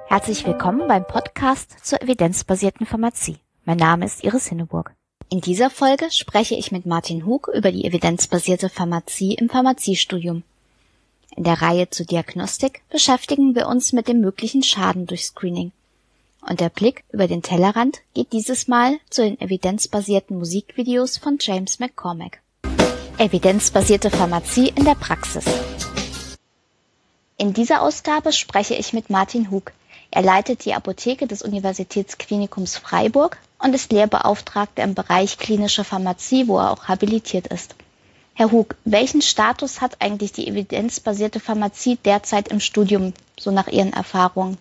Herzlich willkommen beim Podcast zur evidenzbasierten Pharmazie. Mein Name ist Iris Hinneburg. In dieser Folge spreche ich mit Martin Hug über die evidenzbasierte Pharmazie im Pharmaziestudium. In der Reihe zur Diagnostik beschäftigen wir uns mit dem möglichen Schaden durch Screening. Und der Blick über den Tellerrand geht dieses Mal zu den evidenzbasierten Musikvideos von James McCormack. Evidenzbasierte Pharmazie in der Praxis. In dieser Ausgabe spreche ich mit Martin Hug. Er leitet die Apotheke des Universitätsklinikums Freiburg und ist Lehrbeauftragter im Bereich klinische Pharmazie, wo er auch habilitiert ist. Herr Hug, welchen Status hat eigentlich die evidenzbasierte Pharmazie derzeit im Studium, so nach Ihren Erfahrungen?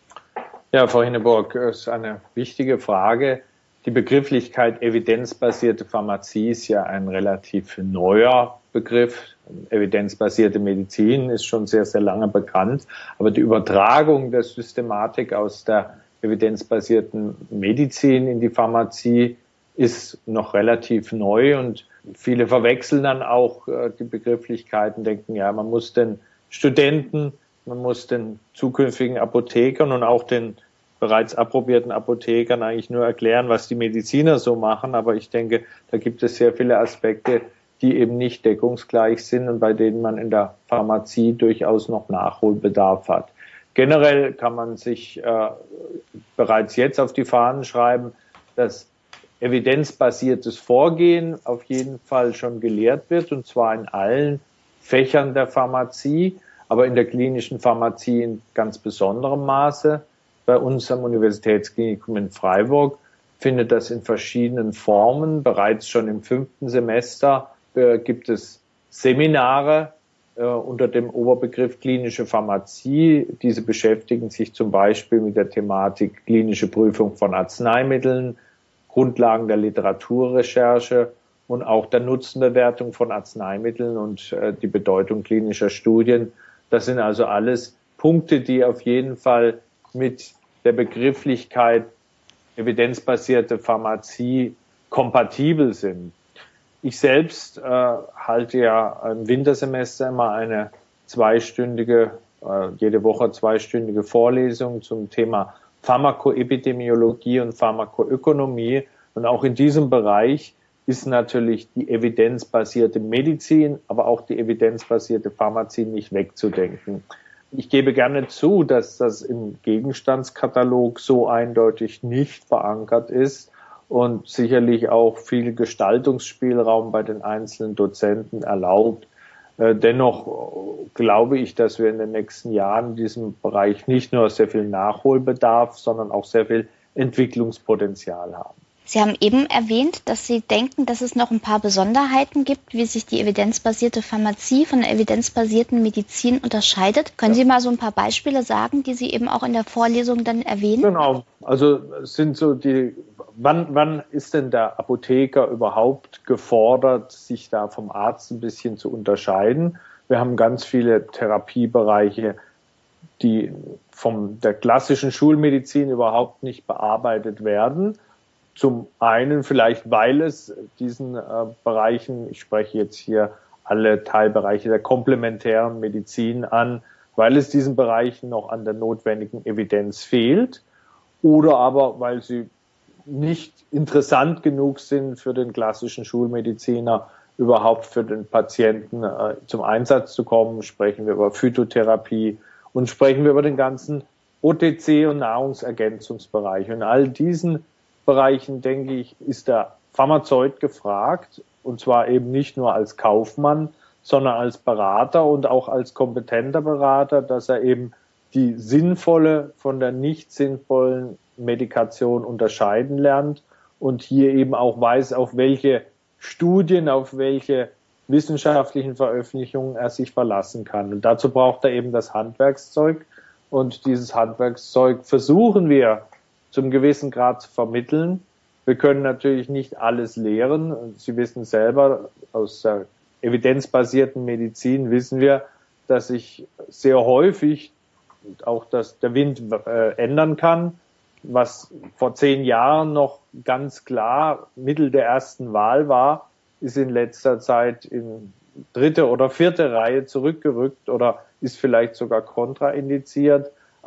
Ja, Frau Hinneburg, das ist eine wichtige Frage. Die Begrifflichkeit evidenzbasierte Pharmazie ist ja ein relativ neuer Begriff. Evidenzbasierte Medizin ist schon sehr, sehr lange bekannt. Aber die Übertragung der Systematik aus der evidenzbasierten Medizin in die Pharmazie ist noch relativ neu. Und viele verwechseln dann auch die Begrifflichkeiten, denken, ja, man muss den Studenten, man muss den zukünftigen Apothekern und auch den bereits approbierten Apothekern eigentlich nur erklären, was die Mediziner so machen. Aber ich denke, da gibt es sehr viele Aspekte, die eben nicht deckungsgleich sind und bei denen man in der Pharmazie durchaus noch Nachholbedarf hat. Generell kann man sich bereits jetzt auf die Fahnen schreiben, dass evidenzbasiertes Vorgehen auf jeden Fall schon gelehrt wird, und zwar in allen Fächern der Pharmazie, aber in der klinischen Pharmazie in ganz besonderem Maße. Bei uns am Universitätsklinikum in Freiburg findet das in verschiedenen Formen. Bereits schon im 5. Semester gibt es Seminare unter dem Oberbegriff klinische Pharmazie. Diese beschäftigen sich zum Beispiel mit der Thematik klinische Prüfung von Arzneimitteln, Grundlagen der Literaturrecherche und auch der Nutzenbewertung von Arzneimitteln und die Bedeutung klinischer Studien. Das sind also alles Punkte, die auf jeden Fall mit der Begrifflichkeit evidenzbasierte Pharmazie kompatibel sind. Ich selbst halte ja im Wintersemester immer eine jede Woche zweistündige Vorlesung zum Thema Pharmakoepidemiologie und Pharmakoökonomie. Und auch in diesem Bereich ist natürlich die evidenzbasierte Medizin, aber auch die evidenzbasierte Pharmazie nicht wegzudenken. Ich gebe gerne zu, dass das im Gegenstandskatalog so eindeutig nicht verankert ist und sicherlich auch viel Gestaltungsspielraum bei den einzelnen Dozenten erlaubt. Dennoch glaube ich, dass wir in den nächsten Jahren in diesem Bereich nicht nur sehr viel Nachholbedarf, sondern auch sehr viel Entwicklungspotenzial haben. Sie haben eben erwähnt, dass Sie denken, dass es noch ein paar Besonderheiten gibt, wie sich die evidenzbasierte Pharmazie von der evidenzbasierten Medizin unterscheidet. Können Sie mal so ein paar Beispiele sagen, die Sie eben auch in der Vorlesung dann erwähnen? Genau, also es sind so wann ist denn der Apotheker überhaupt gefordert, sich da vom Arzt ein bisschen zu unterscheiden? Wir haben ganz viele Therapiebereiche, die von der klassischen Schulmedizin überhaupt nicht bearbeitet werden. Zum einen vielleicht, weil es diesen Bereichen, ich spreche jetzt hier alle Teilbereiche der komplementären Medizin an, weil es diesen Bereichen noch an der notwendigen Evidenz fehlt, oder aber weil sie nicht interessant genug sind für den klassischen Schulmediziner, überhaupt für den Patienten zum Einsatz zu kommen. Sprechen wir über Phytotherapie und sprechen wir über den ganzen OTC- und Nahrungsergänzungsbereich. Und in all diesen Bereichen, denke ich, ist der Pharmazeut gefragt, und zwar eben nicht nur als Kaufmann, sondern als Berater und auch als kompetenter Berater, dass er eben die sinnvolle von der nicht sinnvollen Medikation unterscheiden lernt und hier eben auch weiß, auf welche Studien, auf welche wissenschaftlichen Veröffentlichungen er sich verlassen kann. Und dazu braucht er eben das Handwerkszeug, und dieses Handwerkszeug versuchen wir zum gewissen Grad zu vermitteln. Wir können natürlich nicht alles lehren. Sie wissen selber, aus der evidenzbasierten Medizin wissen wir, dass sich sehr häufig auch der Wind ändern kann. Was vor 10 Jahren noch ganz klar Mittel der ersten Wahl war, ist in letzter Zeit in 3. oder 4. Reihe zurückgerückt oder ist vielleicht sogar kontraindiziert.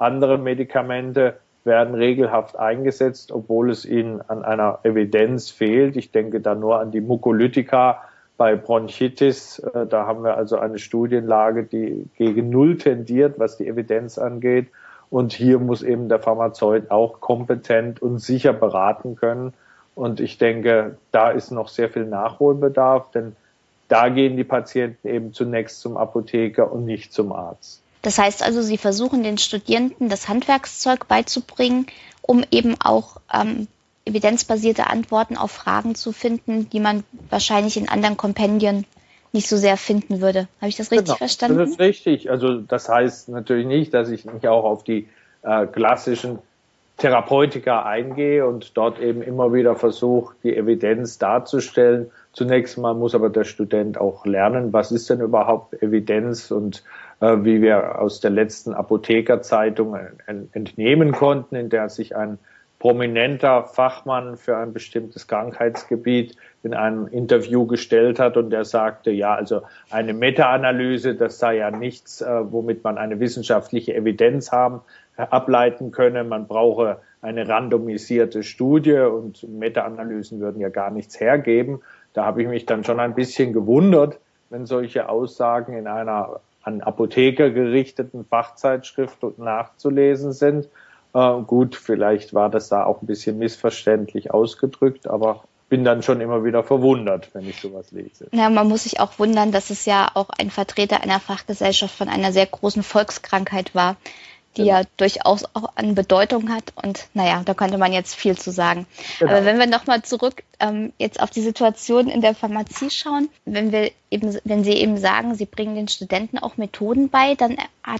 Andere Medikamente werden regelhaft eingesetzt, obwohl es ihnen an einer Evidenz fehlt. Ich denke da nur an die Mucolytika bei Bronchitis. Da haben wir also eine Studienlage, die gegen Null tendiert, was die Evidenz angeht. Und hier muss eben der Pharmazeut auch kompetent und sicher beraten können. Und ich denke, da ist noch sehr viel Nachholbedarf, denn da gehen die Patienten eben zunächst zum Apotheker und nicht zum Arzt. Das heißt also, Sie versuchen den Studierenden das Handwerkszeug beizubringen, um eben auch evidenzbasierte Antworten auf Fragen zu finden, die man wahrscheinlich in anderen Kompendien nicht so sehr finden würde. Habe ich das richtig verstanden? Das ist richtig. Also das heißt natürlich nicht, dass ich nicht auch auf die klassischen Therapeutika eingehe und dort eben immer wieder versuche, die Evidenz darzustellen. Zunächst mal muss aber der Student auch lernen, was ist denn überhaupt Evidenz, und wie wir aus der letzten Apothekerzeitung entnehmen konnten, in der sich ein prominenter Fachmann für ein bestimmtes Krankheitsgebiet in einem Interview gestellt hat, und der sagte, ja, also eine Meta-Analyse, das sei ja nichts, womit man eine wissenschaftliche Evidenz ableiten könne. Man brauche eine randomisierte Studie und Meta-Analysen würden ja gar nichts hergeben. Da habe ich mich dann schon ein bisschen gewundert, wenn solche Aussagen in einer an Apotheker gerichteten Fachzeitschrift nachzulesen sind. Gut, vielleicht war das da auch ein bisschen missverständlich ausgedrückt, aber bin dann schon immer wieder verwundert, wenn ich sowas lese. Ja, man muss sich auch wundern, dass es ja auch ein Vertreter einer Fachgesellschaft von einer sehr großen Volkskrankheit war, die ja durchaus auch an Bedeutung hat. Und naja, da könnte man jetzt viel zu sagen. Genau. Aber wenn wir nochmal zurück jetzt auf die Situation in der Pharmazie schauen, wenn Sie eben sagen, Sie bringen den Studenten auch Methoden bei, dann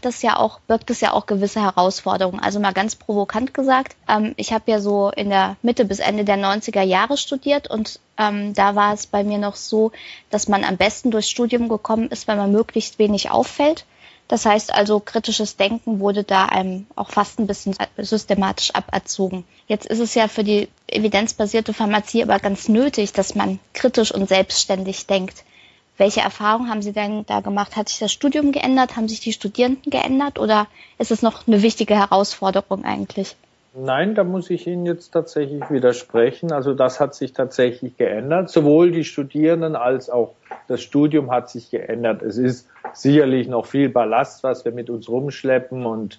birgt es ja auch gewisse Herausforderungen. Also mal ganz provokant gesagt, ich habe ja so in der Mitte bis Ende der 90er Jahre studiert, und da war es bei mir noch so, dass man am besten durchs Studium gekommen ist, wenn man möglichst wenig auffällt. Das heißt also, kritisches Denken wurde da einem auch fast ein bisschen systematisch aberzogen. Jetzt ist es ja für die evidenzbasierte Pharmazie aber ganz nötig, dass man kritisch und selbstständig denkt. Welche Erfahrungen haben Sie denn da gemacht? Hat sich das Studium geändert? Haben sich die Studierenden geändert? Oder ist es noch eine wichtige Herausforderung eigentlich? Nein, da muss ich Ihnen jetzt tatsächlich widersprechen. Also das hat sich tatsächlich geändert. Sowohl die Studierenden als auch das Studium hat sich geändert. Es ist sicherlich noch viel Ballast, was wir mit uns rumschleppen, und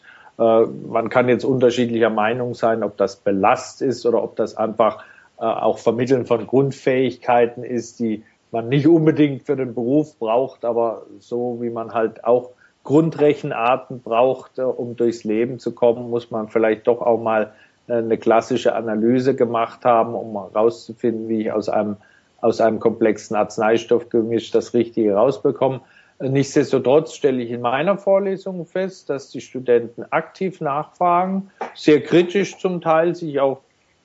man kann jetzt unterschiedlicher Meinung sein, ob das Ballast ist oder ob das einfach auch Vermitteln von Grundfähigkeiten ist, die man nicht unbedingt für den Beruf braucht, aber so wie man halt auch Grundrechenarten braucht, um durchs Leben zu kommen, muss man vielleicht doch auch mal eine klassische Analyse gemacht haben, um herauszufinden, wie ich aus einem komplexen Arzneistoffgemisch das Richtige rausbekomme. Nichtsdestotrotz stelle ich in meiner Vorlesung fest, dass die Studenten aktiv nachfragen, sehr kritisch zum Teil sich auch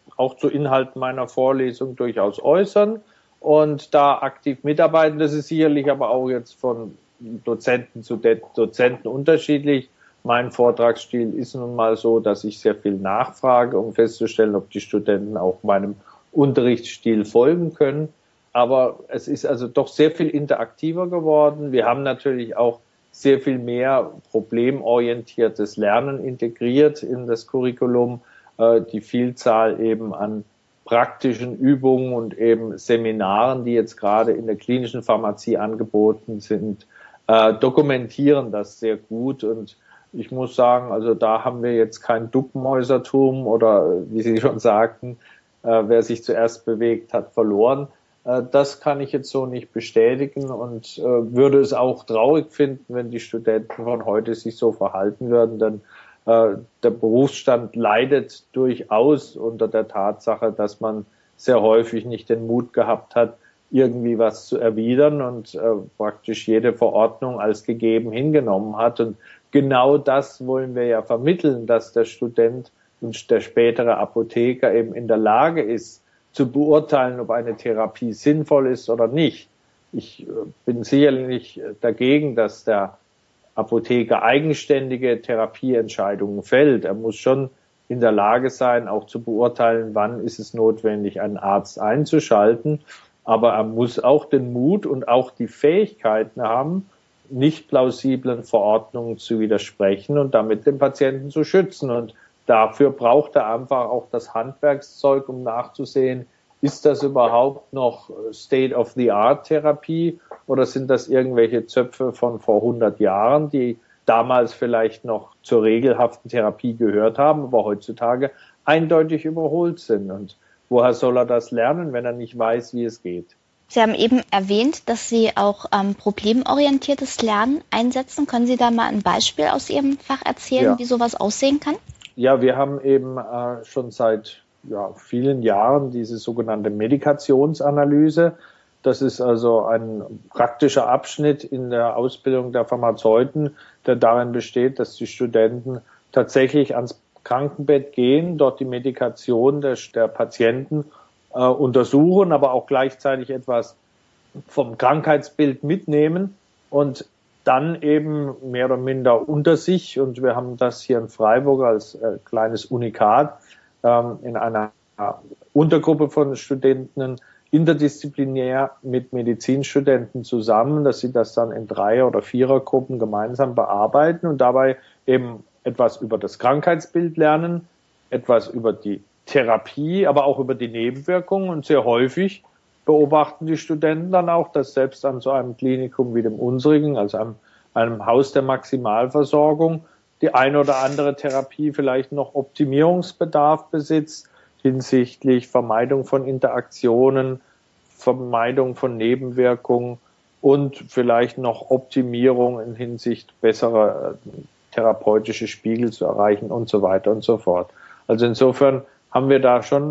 zu Inhalten meiner Vorlesung durchaus äußern und da aktiv mitarbeiten. Das ist sicherlich aber auch jetzt von Dozenten zu Dozenten unterschiedlich. Mein Vortragsstil ist nun mal so, dass ich sehr viel nachfrage, um festzustellen, ob die Studenten auch meinem Unterrichtsstil folgen können. Aber es ist also doch sehr viel interaktiver geworden. Wir haben natürlich auch sehr viel mehr problemorientiertes Lernen integriert in das Curriculum. Die Vielzahl eben an praktischen Übungen und eben Seminaren, die jetzt gerade in der klinischen Pharmazie angeboten sind, dokumentieren das sehr gut. Und ich muss sagen, also da haben wir jetzt kein Duckmäusertum oder, wie Sie schon sagten, wer sich zuerst bewegt, hat verloren. Das kann ich jetzt so nicht bestätigen und würde es auch traurig finden, wenn die Studenten von heute sich so verhalten würden, denn der Berufsstand leidet durchaus unter der Tatsache, dass man sehr häufig nicht den Mut gehabt hat, irgendwie was zu erwidern und praktisch jede Verordnung als gegeben hingenommen hat. Und genau das wollen wir ja vermitteln, dass der Student und der spätere Apotheker eben in der Lage ist, zu beurteilen, ob eine Therapie sinnvoll ist oder nicht. Ich bin sicherlich dagegen, dass der Apotheker eigenständige Therapieentscheidungen fällt. Er muss schon in der Lage sein, auch zu beurteilen, wann ist es notwendig, einen Arzt einzuschalten. Aber er muss auch den Mut und auch die Fähigkeiten haben, nicht plausiblen Verordnungen zu widersprechen und damit den Patienten zu schützen. Und dafür braucht er einfach auch das Handwerkszeug, um nachzusehen, ist das überhaupt noch State-of-the-Art-Therapie oder sind das irgendwelche Zöpfe von vor 100 Jahren, die damals vielleicht noch zur regelhaften Therapie gehört haben, aber heutzutage eindeutig überholt sind. Und woher soll er das lernen, wenn er nicht weiß, wie es geht? Sie haben eben erwähnt, dass Sie auch problemorientiertes Lernen einsetzen. Können Sie da mal ein Beispiel aus Ihrem Fach erzählen, wie sowas aussehen kann? Ja, wir haben eben schon seit vielen Jahren diese sogenannte Medikationsanalyse. Das ist also ein praktischer Abschnitt in der Ausbildung der Pharmazeuten, der darin besteht, dass die Studenten tatsächlich ans Krankenbett gehen, dort die Medikation der Patienten untersuchen, aber auch gleichzeitig etwas vom Krankheitsbild mitnehmen und dann eben mehr oder minder unter sich, und wir haben das hier in Freiburg als kleines Unikat in einer Untergruppe von Studenten interdisziplinär mit Medizinstudenten zusammen, dass sie das dann in 3er- oder 4er-Gruppen gemeinsam bearbeiten und dabei eben etwas über das Krankheitsbild lernen, etwas über die Therapie, aber auch über die Nebenwirkungen, und sehr häufig beobachten die Studenten dann auch, dass selbst an so einem Klinikum wie dem unsrigen, also einem Haus der Maximalversorgung, die eine oder andere Therapie vielleicht noch Optimierungsbedarf besitzt hinsichtlich Vermeidung von Interaktionen, Vermeidung von Nebenwirkungen und vielleicht noch Optimierung in Hinsicht besserer therapeutische Spiegel zu erreichen und so weiter und so fort. Also insofern haben wir da schon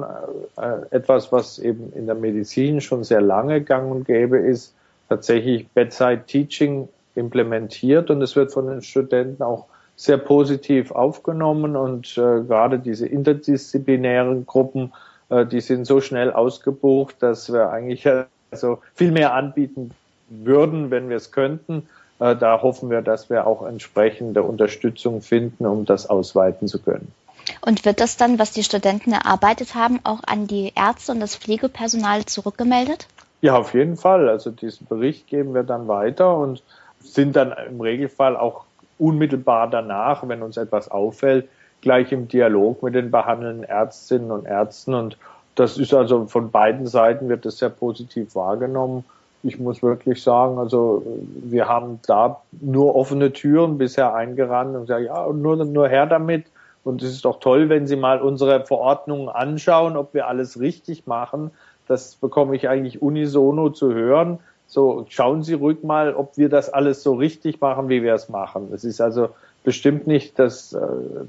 etwas, was eben in der Medizin schon sehr lange gang und gäbe ist, tatsächlich Bedside Teaching implementiert, und es wird von den Studenten auch sehr positiv aufgenommen, und gerade diese interdisziplinären Gruppen, die sind so schnell ausgebucht, dass wir eigentlich also viel mehr anbieten würden, wenn wir es könnten. Da hoffen wir, dass wir auch entsprechende Unterstützung finden, um das ausweiten zu können. Und wird das dann, was die Studenten erarbeitet haben, auch an die Ärzte und das Pflegepersonal zurückgemeldet? Ja, auf jeden Fall. Also diesen Bericht geben wir dann weiter und sind dann im Regelfall auch unmittelbar danach, wenn uns etwas auffällt, gleich im Dialog mit den behandelnden Ärztinnen und Ärzten. Und das ist also von beiden Seiten wird das sehr positiv wahrgenommen. Ich muss wirklich sagen, also wir haben da nur offene Türen bisher eingerannt und gesagt, ja, nur her damit. Und es ist doch toll, wenn Sie mal unsere Verordnungen anschauen, ob wir alles richtig machen. Das bekomme ich eigentlich unisono zu hören. So, schauen Sie ruhig mal, ob wir das alles so richtig machen, wie wir es machen. Es ist also bestimmt nicht das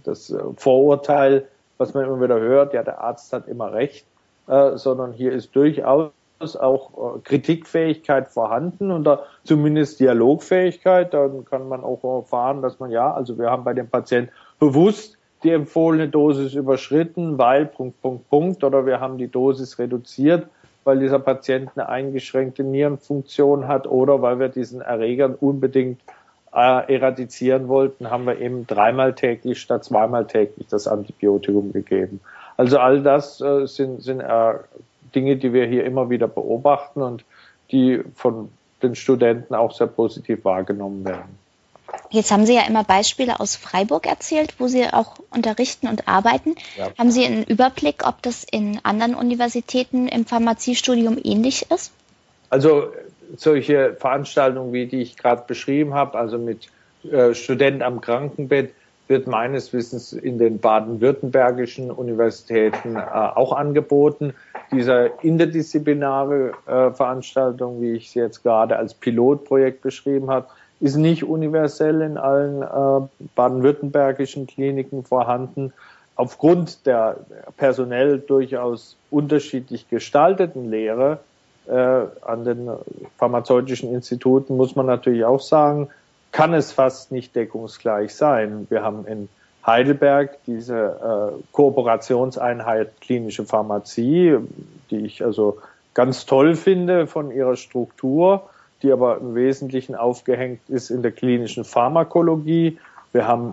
Vorurteil, was man immer wieder hört, ja, der Arzt hat immer recht, sondern hier ist durchaus auch Kritikfähigkeit vorhanden und da zumindest Dialogfähigkeit. Dann kann man auch erfahren, dass man also wir haben bei dem Patienten bewusst die empfohlene Dosis überschritten, weil Punkt, oder wir haben die Dosis reduziert, weil dieser Patient eine eingeschränkte Nierenfunktion hat oder weil wir diesen Erregern unbedingt eradizieren wollten, haben wir eben 3-mal täglich statt 2-mal täglich das Antibiotikum gegeben. Also all das sind Dinge, die wir hier immer wieder beobachten und die von den Studenten auch sehr positiv wahrgenommen werden. Jetzt haben Sie ja immer Beispiele aus Freiburg erzählt, wo Sie auch unterrichten und arbeiten. Ja. Haben Sie einen Überblick, ob das in anderen Universitäten im Pharmaziestudium ähnlich ist? Also solche Veranstaltungen, wie die ich gerade beschrieben habe, also mit Studenten am Krankenbett, wird meines Wissens in den baden-württembergischen Universitäten auch angeboten. Diese interdisziplinäre Veranstaltung, wie ich sie jetzt gerade als Pilotprojekt beschrieben habe, ist nicht universell in allen baden-württembergischen Kliniken vorhanden. Aufgrund der personell durchaus unterschiedlich gestalteten Lehre an den pharmazeutischen Instituten muss man natürlich auch sagen, kann es fast nicht deckungsgleich sein. Wir haben in Heidelberg diese Kooperationseinheit klinische Pharmazie, die ich also ganz toll finde von ihrer Struktur, die aber im Wesentlichen aufgehängt ist in der klinischen Pharmakologie. Wir haben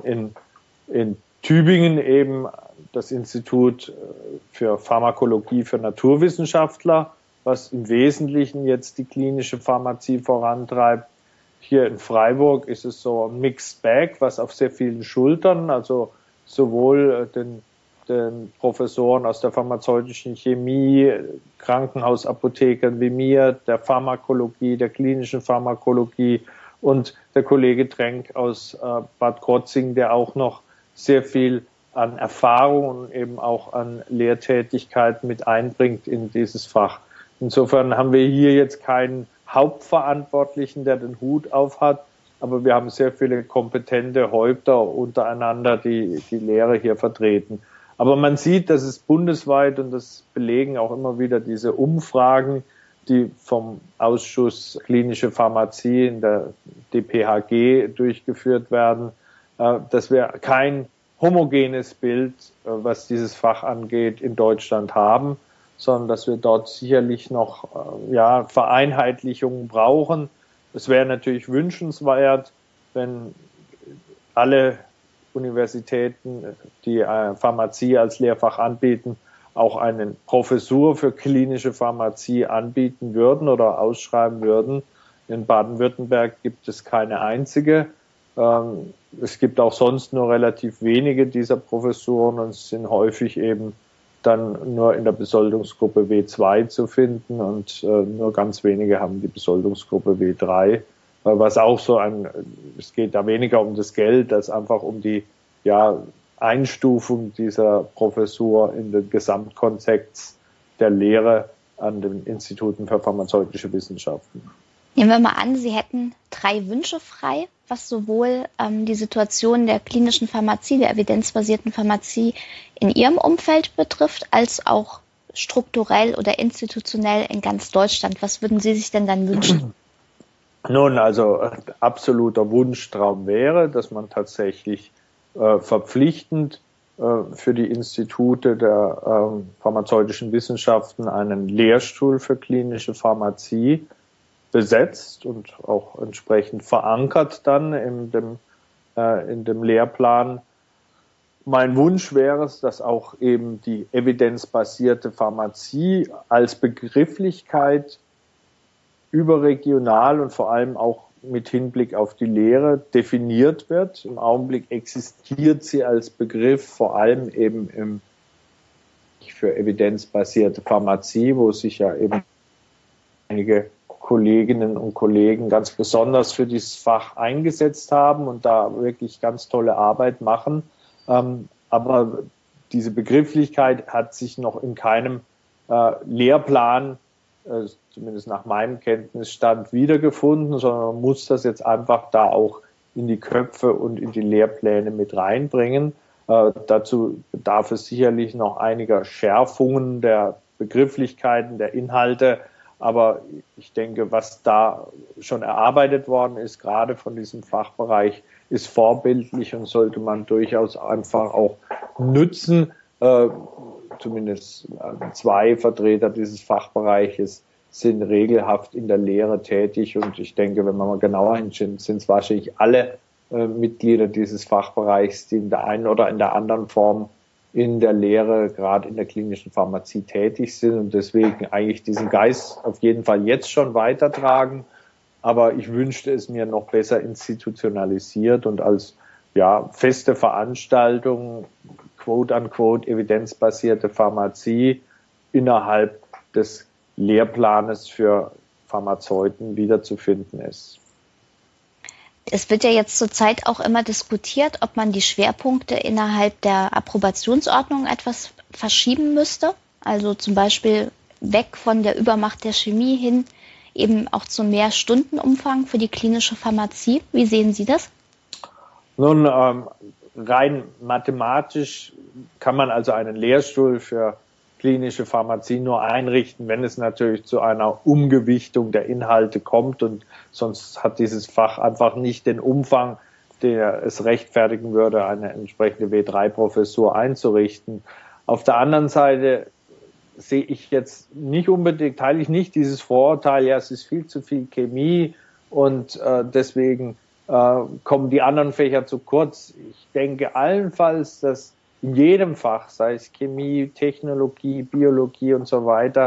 in Tübingen eben das Institut für Pharmakologie für Naturwissenschaftler, was im Wesentlichen jetzt die klinische Pharmazie vorantreibt. hier in Freiburg ist es so ein Mixed Bag, was auf sehr vielen Schultern, also sowohl den Professoren aus der pharmazeutischen Chemie, Krankenhausapothekern wie mir, der Pharmakologie, der klinischen Pharmakologie und der Kollege Trenk aus Bad Krotzing, der auch noch sehr viel an Erfahrung und eben auch an Lehrtätigkeit mit einbringt in dieses Fach. Insofern haben wir hier jetzt keinen Hauptverantwortlichen, der den Hut auf hat, aber wir haben sehr viele kompetente Häupter untereinander, die die Lehre hier vertreten. Aber man sieht, dass es bundesweit, und das belegen auch immer wieder diese Umfragen, die vom Ausschuss Klinische Pharmazie in der DPHG durchgeführt werden, dass wir kein homogenes Bild, was dieses Fach angeht, in Deutschland haben, sondern dass wir dort sicherlich noch Vereinheitlichungen brauchen. Es wäre natürlich wünschenswert, wenn alle Universitäten, die Pharmazie als Lehrfach anbieten, auch eine Professur für klinische Pharmazie anbieten würden oder ausschreiben würden. In Baden-Württemberg gibt es keine einzige. Es gibt auch sonst nur relativ wenige dieser Professuren und es sind häufig eben dann nur in der Besoldungsgruppe W2 zu finden und nur ganz wenige haben die Besoldungsgruppe W3, was auch es geht da weniger um das Geld als einfach um die Einstufung dieser Professur in den Gesamtkontext der Lehre an den Instituten für pharmazeutische Wissenschaften. Nehmen wir mal an, Sie hätten 3 Wünsche frei, was sowohl die Situation der klinischen Pharmazie, der evidenzbasierten Pharmazie in Ihrem Umfeld betrifft, als auch strukturell oder institutionell in ganz Deutschland. Was würden Sie sich denn dann wünschen? Nun, also absoluter Wunschtraum wäre, dass man tatsächlich verpflichtend für die Institute der pharmazeutischen Wissenschaften einen Lehrstuhl für klinische Pharmazie besetzt und auch entsprechend verankert dann in dem Lehrplan. Mein Wunsch wäre es, dass auch eben die evidenzbasierte Pharmazie als Begrifflichkeit überregional und vor allem auch mit Hinblick auf die Lehre definiert wird. Im Augenblick existiert sie als Begriff vor allem eben für evidenzbasierte Pharmazie, wo sich ja eben einige Kolleginnen und Kollegen ganz besonders für dieses Fach eingesetzt haben und da wirklich ganz tolle Arbeit machen. Aber diese Begrifflichkeit hat sich noch in keinem Lehrplan, zumindest nach meinem Kenntnisstand, wiedergefunden, sondern man muss das jetzt einfach da auch in die Köpfe und in die Lehrpläne mit reinbringen. Dazu bedarf es sicherlich noch einiger Schärfungen der Begrifflichkeiten, der Inhalte. Aber ich denke, was da schon erarbeitet worden ist, gerade von diesem Fachbereich, ist vorbildlich und sollte man durchaus einfach auch nützen. Zumindest 2 Vertreter dieses Fachbereiches sind regelhaft in der Lehre tätig. Und ich denke, wenn man mal genauer hinschaut, sind es wahrscheinlich alle Mitglieder dieses Fachbereichs, die in der einen oder in der anderen Form in der Lehre, gerade in der klinischen Pharmazie tätig sind und deswegen eigentlich diesen Geist auf jeden Fall jetzt schon weitertragen. Aber ich wünschte es mir noch besser institutionalisiert und als feste Veranstaltung, quote unquote, evidenzbasierte Pharmazie innerhalb des Lehrplanes für Pharmazeuten wiederzufinden ist. Es wird ja jetzt zurzeit auch immer diskutiert, ob man die Schwerpunkte innerhalb der Approbationsordnung etwas verschieben müsste. Also zum Beispiel weg von der Übermacht der Chemie hin eben auch zu mehr Stundenumfang für die klinische Pharmazie. Wie sehen Sie das? Nun, rein mathematisch kann man also einen Lehrstuhl für klinische Pharmazie nur einrichten, wenn es natürlich zu einer Umgewichtung der Inhalte kommt und sonst hat dieses Fach einfach nicht den Umfang, der es rechtfertigen würde, eine entsprechende W3-Professur einzurichten. Auf der anderen Seite sehe ich jetzt nicht unbedingt, teile ich nicht dieses Vorurteil, es ist viel zu viel Chemie und deswegen kommen die anderen Fächer zu kurz. Ich denke allenfalls, dass in jedem Fach, sei es Chemie, Technologie, Biologie und so weiter,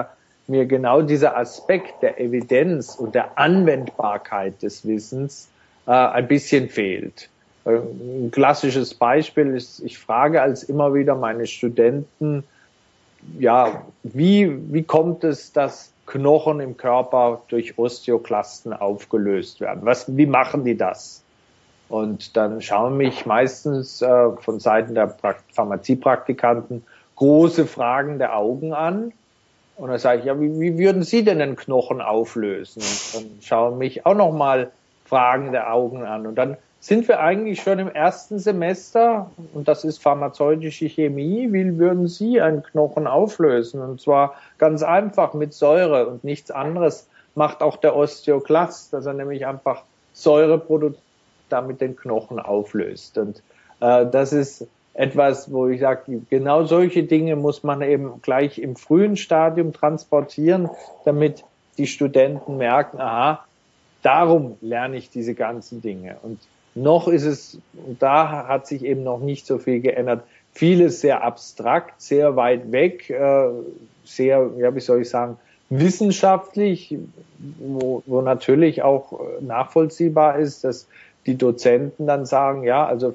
mir genau dieser Aspekt der Evidenz und der Anwendbarkeit des Wissens ein bisschen fehlt. Ein klassisches Beispiel ist, ich frage als immer wieder meine Studenten, ja, wie kommt es, dass Knochen im Körper durch Osteoklasten aufgelöst werden? Wie machen die das? Und dann schauen mich meistens von Seiten der Pharmaziepraktikanten große fragende Augen an. Und dann sage ich, ja, wie würden Sie denn einen Knochen auflösen? Und dann schauen mich auch nochmal fragende Augen an. Und dann sind wir eigentlich schon im ersten Semester, und das ist pharmazeutische Chemie. Wie würden Sie einen Knochen auflösen? Und zwar ganz einfach mit Säure, und nichts anderes macht auch der Osteoklast, dass er nämlich einfach Säure produziert, damit den Knochen auflöst. Und das ist etwas, wo ich sage, genau solche Dinge muss man eben gleich im frühen Stadium transportieren, damit die Studenten merken, aha, darum lerne ich diese ganzen Dinge. Und noch ist es, und da hat sich eben noch nicht so viel geändert, vieles sehr abstrakt, sehr weit weg, sehr, ja, wie soll ich sagen, wissenschaftlich, wo natürlich auch nachvollziehbar ist, dass die Dozenten dann sagen, ja, also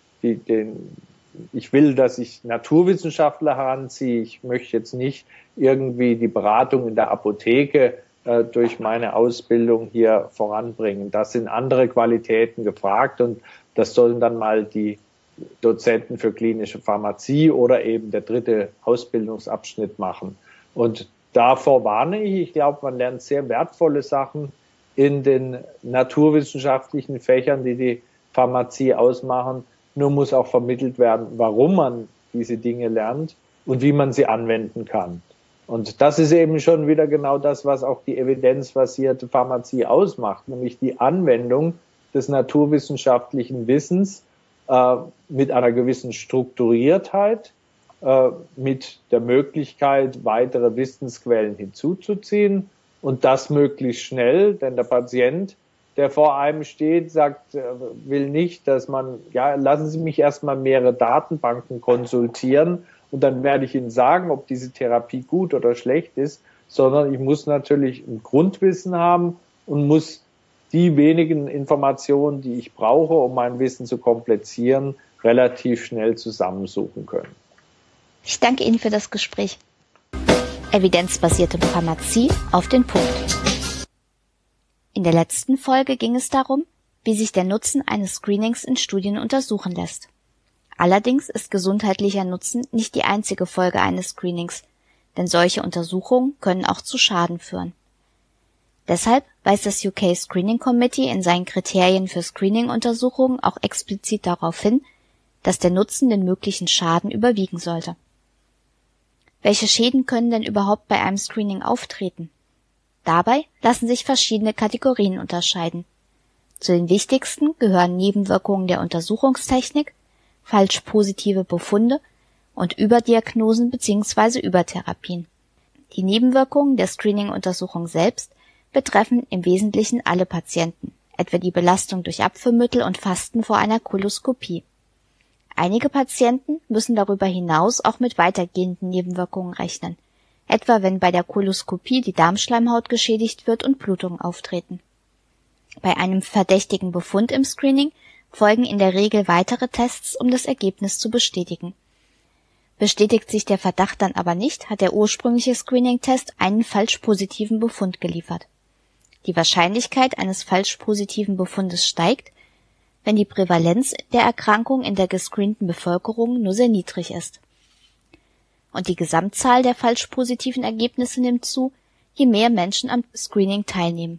ich will, dass ich Naturwissenschaftler heranziehe, ich möchte jetzt nicht irgendwie die Beratung in der Apotheke durch meine Ausbildung hier voranbringen. Das sind andere Qualitäten gefragt, und das sollen dann mal die Dozenten für klinische Pharmazie oder eben der 3. Ausbildungsabschnitt machen. Und davor warne ich. Ich glaube, man lernt sehr wertvolle Sachen in den naturwissenschaftlichen Fächern, die die Pharmazie ausmachen. Nur muss auch vermittelt werden, warum man diese Dinge lernt und wie man sie anwenden kann. Und das ist eben schon wieder genau das, was auch die evidenzbasierte Pharmazie ausmacht, nämlich die Anwendung des naturwissenschaftlichen Wissens mit einer gewissen Strukturiertheit, mit der Möglichkeit, weitere Wissensquellen hinzuzuziehen, und das möglichst schnell, denn der Patient, der vor einem steht, will nicht, dass man, ja, lassen Sie mich erstmal mehrere Datenbanken konsultieren und dann werde ich Ihnen sagen, ob diese Therapie gut oder schlecht ist, sondern ich muss natürlich ein Grundwissen haben und muss die wenigen Informationen, die ich brauche, um mein Wissen zu komplizieren, relativ schnell zusammensuchen können. Ich danke Ihnen für das Gespräch. Evidenzbasierte Pharmazie auf den Punkt. In der letzten Folge ging es darum, wie sich der Nutzen eines Screenings in Studien untersuchen lässt. Allerdings ist gesundheitlicher Nutzen nicht die einzige Folge eines Screenings, denn solche Untersuchungen können auch zu Schaden führen. Deshalb weist das UK Screening Committee in seinen Kriterien für Screening-Untersuchungen auch explizit darauf hin, dass der Nutzen den möglichen Schaden überwiegen sollte. Welche Schäden können denn überhaupt bei einem Screening auftreten? Dabei lassen sich verschiedene Kategorien unterscheiden. Zu den wichtigsten gehören Nebenwirkungen der Untersuchungstechnik, falsch positive Befunde und Überdiagnosen bzw. Übertherapien. Die Nebenwirkungen der Screening-Untersuchung selbst betreffen im Wesentlichen alle Patienten, etwa die Belastung durch Abführmittel und Fasten vor einer Koloskopie. Einige Patienten müssen darüber hinaus auch mit weitergehenden Nebenwirkungen rechnen, etwa wenn bei der Koloskopie die Darmschleimhaut geschädigt wird und Blutungen auftreten. Bei einem verdächtigen Befund im Screening folgen in der Regel weitere Tests, um das Ergebnis zu bestätigen. Bestätigt sich der Verdacht dann aber nicht, hat der ursprüngliche Screening-Test einen falsch positiven Befund geliefert. Die Wahrscheinlichkeit eines falsch positiven Befundes steigt, wenn die Prävalenz der Erkrankung in der gescreenten Bevölkerung nur sehr niedrig ist. Und die Gesamtzahl der falsch positiven Ergebnisse nimmt zu, je mehr Menschen am Screening teilnehmen.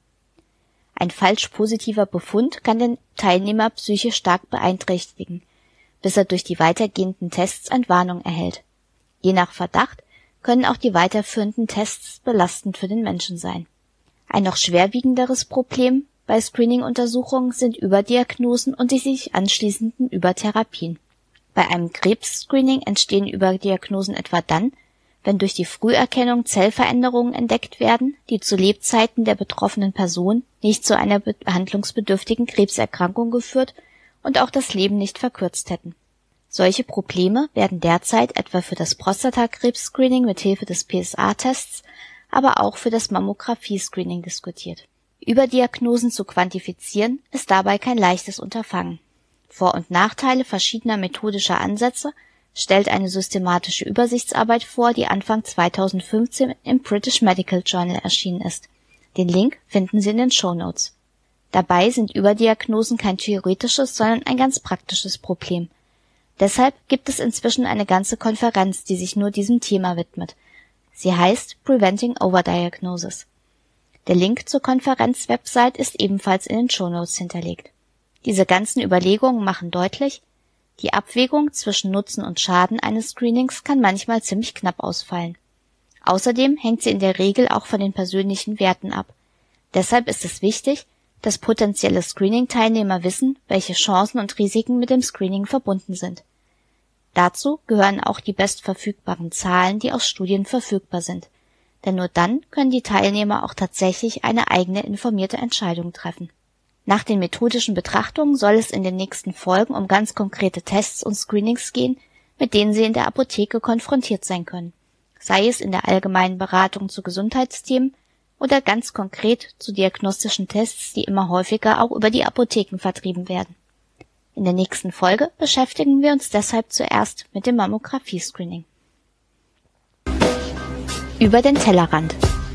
Ein falsch positiver Befund kann den Teilnehmer psychisch stark beeinträchtigen, bis er durch die weitergehenden Tests Entwarnung erhält. Je nach Verdacht können auch die weiterführenden Tests belastend für den Menschen sein. Ein noch schwerwiegenderes Problem bei Screening-Untersuchungen sind Überdiagnosen und die sich anschließenden Übertherapien. Bei einem Krebs-Screening entstehen Überdiagnosen etwa dann, wenn durch die Früherkennung Zellveränderungen entdeckt werden, die zu Lebzeiten der betroffenen Person nicht zu einer behandlungsbedürftigen Krebserkrankung geführt und auch das Leben nicht verkürzt hätten. Solche Probleme werden derzeit etwa für das Prostatakrebs-Screening mit Hilfe des PSA-Tests aber auch für das Mammographie-Screening diskutiert. Überdiagnosen zu quantifizieren ist dabei kein leichtes Unterfangen. Vor- und Nachteile verschiedener methodischer Ansätze stellt eine systematische Übersichtsarbeit vor, die Anfang 2015 im British Medical Journal erschienen ist. Den Link finden Sie in den Shownotes. Dabei sind Überdiagnosen kein theoretisches, sondern ein ganz praktisches Problem. Deshalb gibt es inzwischen eine ganze Konferenz, die sich nur diesem Thema widmet. Sie heißt Preventing Overdiagnosis. Der Link zur Konferenz-Website ist ebenfalls in den Shownotes hinterlegt. Diese ganzen Überlegungen machen deutlich, die Abwägung zwischen Nutzen und Schaden eines Screenings kann manchmal ziemlich knapp ausfallen. Außerdem hängt sie in der Regel auch von den persönlichen Werten ab. Deshalb ist es wichtig, dass potenzielle Screening-Teilnehmer wissen, welche Chancen und Risiken mit dem Screening verbunden sind. Dazu gehören auch die bestverfügbaren Zahlen, die aus Studien verfügbar sind. Denn nur dann können die Teilnehmer auch tatsächlich eine eigene informierte Entscheidung treffen. Nach den methodischen Betrachtungen soll es in den nächsten Folgen um ganz konkrete Tests und Screenings gehen, mit denen Sie in der Apotheke konfrontiert sein können. Sei es in der allgemeinen Beratung zu Gesundheitsthemen oder ganz konkret zu diagnostischen Tests, die immer häufiger auch über die Apotheken vertrieben werden. In der nächsten Folge beschäftigen wir uns deshalb zuerst mit dem Mammographie-Screening. Über den Tellerrand.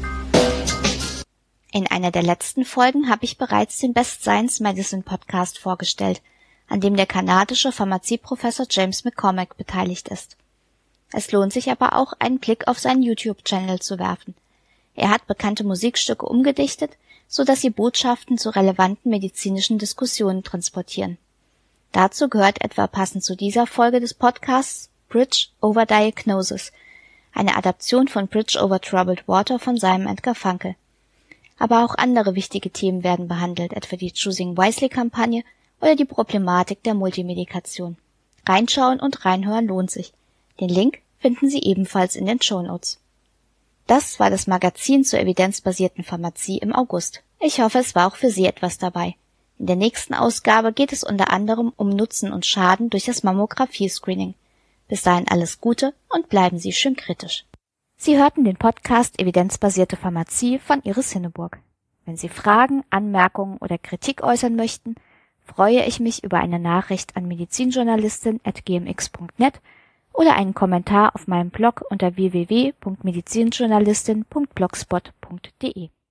In einer der letzten Folgen habe ich bereits den Best Science Medicine Podcast vorgestellt, an dem der kanadische Pharmazieprofessor James McCormack beteiligt ist. Es lohnt sich aber auch, einen Blick auf seinen YouTube-Channel zu werfen. Er hat bekannte Musikstücke umgedichtet, so dass sie Botschaften zu relevanten medizinischen Diskussionen transportieren. Dazu gehört etwa passend zu dieser Folge des Podcasts Bridge over Diagnosis, eine Adaption von Bridge over Troubled Water von Simon & Garfunkel. Aber auch andere wichtige Themen werden behandelt, etwa die Choosing Wisely-Kampagne oder die Problematik der Multimedikation. Reinschauen und reinhören lohnt sich. Den Link finden Sie ebenfalls in den Shownotes. Das war das Magazin zur evidenzbasierten Pharmazie im August. Ich hoffe, es war auch für Sie etwas dabei. In der nächsten Ausgabe geht es unter anderem um Nutzen und Schaden durch das Mammographie-Screening. Bis dahin alles Gute und bleiben Sie schön kritisch. Sie hörten den Podcast Evidenzbasierte Pharmazie von Iris Hinneburg. Wenn Sie Fragen, Anmerkungen oder Kritik äußern möchten, freue ich mich über eine Nachricht an medizinjournalistin@gmx.net oder einen Kommentar auf meinem Blog unter www.medizinjournalistin.blogspot.de.